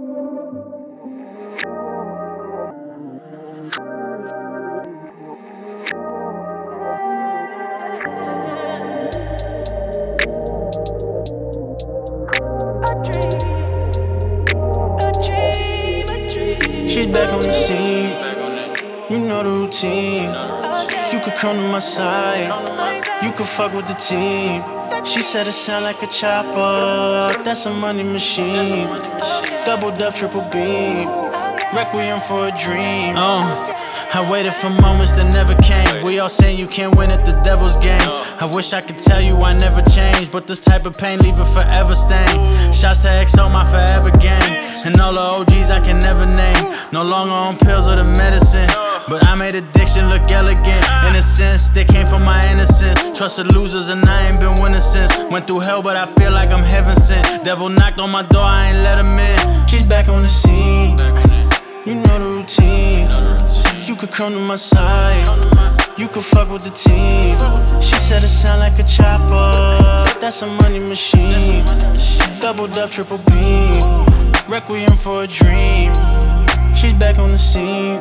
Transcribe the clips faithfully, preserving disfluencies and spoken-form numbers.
She's back on the scene, you know the routine. You could come to my side, you could fuck with the team. She said it sound like a chopper, that's a money machine. Double dub, triple beam, requiem for a dream. Uh. I waited for moments that never came. We all saying you can't win at the devil's game. I wish I could tell you I never changed, but this type of pain leave a forever stain. Shouts to X O, my forever game, and all the O Gs I can never name. No longer on pills or the medicine, but I made addiction look elegant. In a sense, they came from my innocence. Trusted losers and I ain't been winning since. Went through hell, but I feel like I'm heaven sent. Devil knocked on my door, I ain't let him in. She's back on the scene, you know the routine. You could come to my side, you could fuck with the team. She said it sound like a chopper, that's a money machine. Double dub, triple beam, requiem for a dream. She's back on the scene,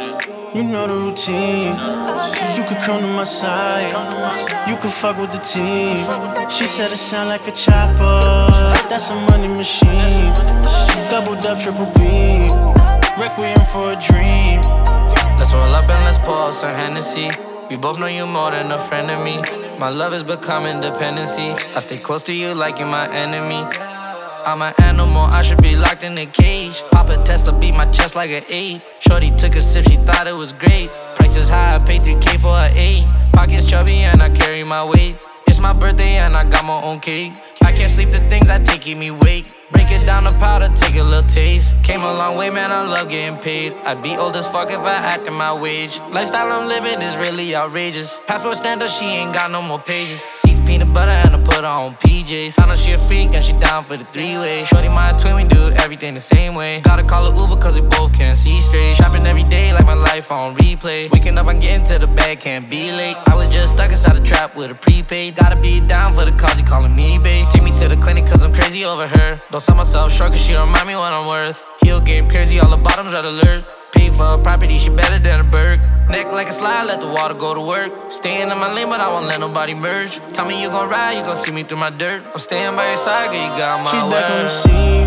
you know the routine. You could come to my side, you could fuck with the team. She said it sound like a chopper, that's a money machine. Double dub, triple beam, requiem for a dream. Let's roll up and let's pour some Hennessy. We both know you more than a friend of me. My love is becoming dependency. I stay close to you like you're my enemy. I'm an animal, I should be locked in a cage. Pop a Tesla, beat my chest like an eight. Shorty took a sip, she thought it was great. Price is high, I paid three K for an eight. Pockets chubby and I carry my weight. It's my birthday and I got my own cake. I can't sleep, the things I take keep me awake. Break it down to powder, take a little taste. Came a long way, man, I love getting paid. I'd be old as fuck if I acted my wage. Lifestyle I'm living is really outrageous. Passport stand up, she ain't got no more pages. Seats peanut butter and I put her on P Js. I know she a freak and she down for the three-way. Shorty my twin, we do everything the same way. Gotta call her Uber cause we both can't see straight. Shopping every day like my life on replay. Waking up, I'm getting to the bag, can't be late. I was just stuck inside a trap with a prepaid. Gotta be down for the cause, you calling me babe. Take me to the clinic cause I'm crazy over her. Don't sell myself short cause she don't remind me what I'm worth. Heel game crazy, all the bottoms red alert. Pay for a property, she better than a bird. Neck like a slide, let the water go to work. Staying in my lane, but I won't let nobody merge. Tell me you gon' ride, you gon' see me through my dirt. I'm staying by your side, girl, you got my She's word. back on the scene,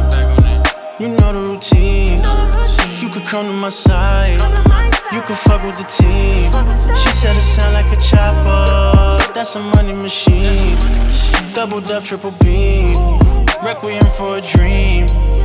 you know the routine. You could come to my side, you could fuck with the team. She said it sound like a chopper, that's a money machine. Double dub, triple beam, requiem for a dream.